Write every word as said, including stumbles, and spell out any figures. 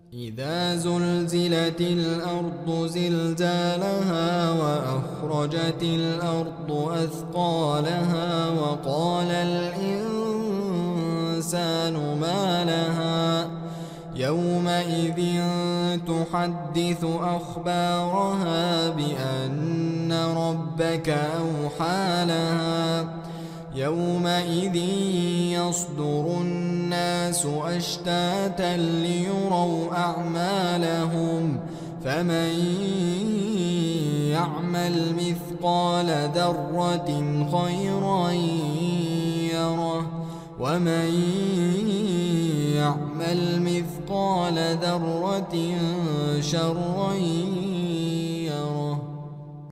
إذا زلزلت الأرض زلزالها وأخرجت الأرض أثقالها وقال الإنسان ما لها يومئذ تحدث أخبارها بأن ربك أوحى لها يومئذ يصدر الناس أشتاتا ليروا أعمالهم فمن يعمل مثقال ذرة خيرا يره ومن يعمل مثقال ذرة شرا